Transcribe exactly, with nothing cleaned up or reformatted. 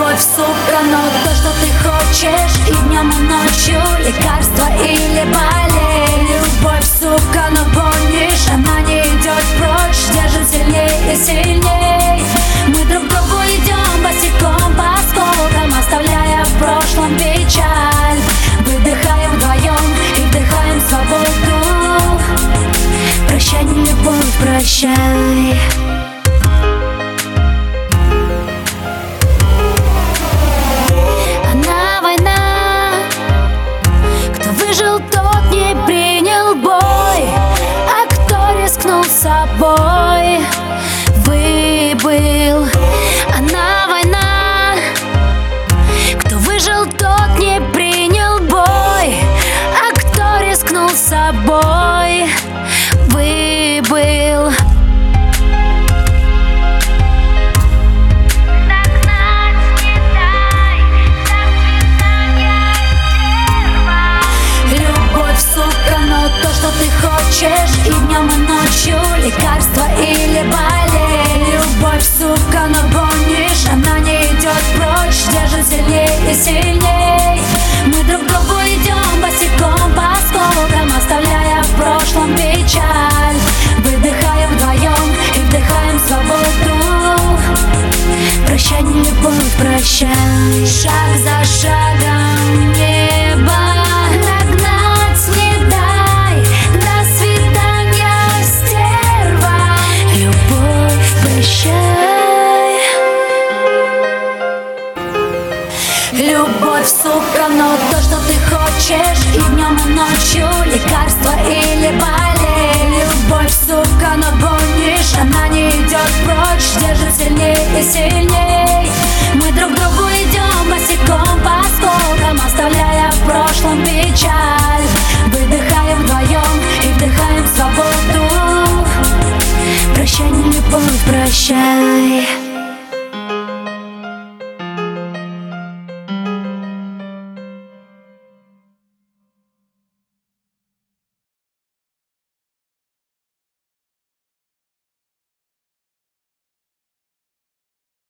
Любовь, сука, но то, что ты хочешь и днем, и ночью, лекарство или болезнь. Любовь, сука, но помнишь, она не идет прочь, держит сильней и сильней. Мы друг к другу идем босиком по осколкам, оставляя в прошлом печаль. Выдыхаем вдвоем и вдыхаем свободу. Прощай, не любовь, прощай. Она война, кто выжил, тот не принял бой, а кто рискнул собой, выбыл. Она война, кто выжил, тот не принял бой, а кто рискнул собой, выбыл. И днем, и ночью, лекарство или болезнь. Любовь, сука, но помнишь, она не идет прочь, держит сильней и сильней. Мы друг к другу идем босиком по осколкам, оставляя в прошлом печаль. Выдыхаем вдвоем и вдыхаем свободу. Прощай, не любовь, прощай. Шаг за шагом небо нагнать не дай. До свидания, стерва. Любовь, прощай. Любовь, сука, но то, что ты хочешь и днем, и ночью, лекарство или болезнь. Любовь, сука, но помнишь, она не идет прочь, держит сильней и сильней. Мы друг к другу идем босиком по осколкам, оставляя в прошлом печаль. Выдыхаем вдвоем и вдыхаем свободу. Прощай, не любовь, прощай.